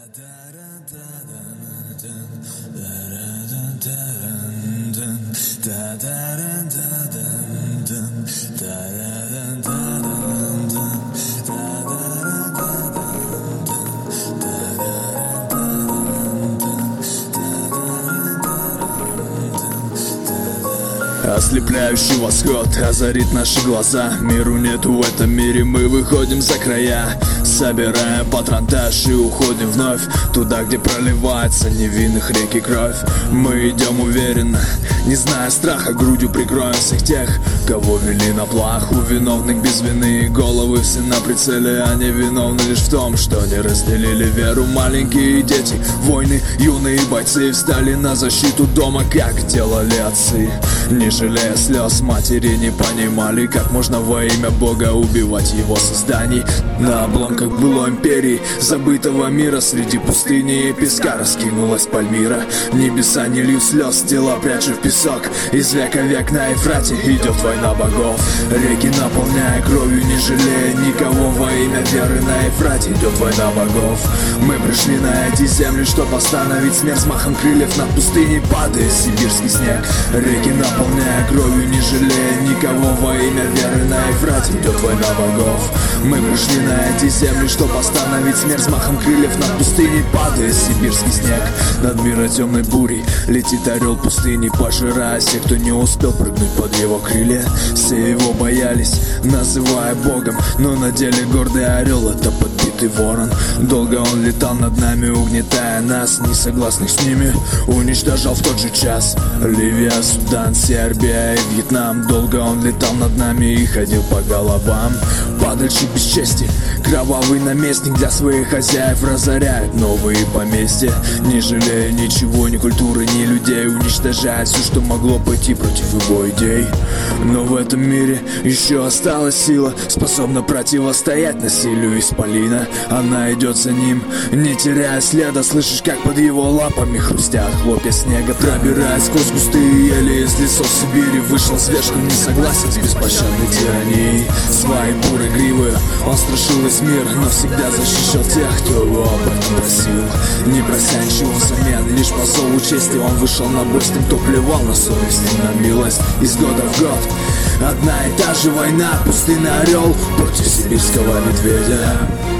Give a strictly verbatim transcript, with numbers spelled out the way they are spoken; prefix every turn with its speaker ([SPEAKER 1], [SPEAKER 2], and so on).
[SPEAKER 1] Ослепляющий восход озарит наши глаза. Миру нету в этом мире, мы выходим за края. Собираем патронтаж и уходим вновь туда, где проливается невинных реки кровь. Мы идем уверенно, не зная страха, грудью прикроем всех тех, кого вели на плаху. Виновных без вины, головы все на прицеле. Они виновны лишь в том, что не разделили веру. Маленькие дети, воины, юные бойцы встали на защиту дома, как делали отцы. Не жалея слез, матери не понимали, как можно во имя Бога убивать его созданий. На обломках былой империи, забытого мира, среди пустыни и песка раскинулась Пальмира. Небеса не льют слез, тела прячу в песок. Из века в век на Ефрате идет война богов. Реки наполняя кровью, не жалея никого, во имя веры на Ефрате идет война богов. Мы пришли на эти земли, чтобы остановить смерть. С махом крыльев над пустыней падает сибирский снег. Реки наполняя кровью, не жалея никого, во имя веры на Ефрате идет война богов. Мы пришли на эти земли, чтобы остановить смерть. С махом крыльев над пустыней падает сибирский снег. Над миром темной бурей летит орел пустыни, пожирая всех, кто не успел прыгнуть под его крылья. Все его боялись, называя богом, но на деле гордый орел — это подбитый ворон. Долго он летал над нами, угнетая нас, несогласных с ними уничтожал в тот же час. Ливия, Судан, Сербия и Вьетнам. Долго он летал над нами и ходил по головам. Падальщик без чести, кровавый наместник, для своих хозяев разоряет новые поместья. Не жалея ничего, ни культуры, ни людей, уничтожает все, что могло пойти против его идей. Но в этом мире еще осталась сила, способна противостоять насилию исполина. Она идет за ним, не теряя следа. Слышишь, как под его лапами хрустят хлопья снега. Пробираясь сквозь густые ели из лесов Сибири, вышел зверь, что не согласен с беспощадной тиранией. Своей бурой гривы он страшил весь мир, но всегда защищал тех, кто его об этом просил. Не прося ничего взамен, лишь по зову чести он вышел на бой с тем, кто плевал на совесть и на милость. Из года в год одна и та же война, пустынный орел против сибирского медведя.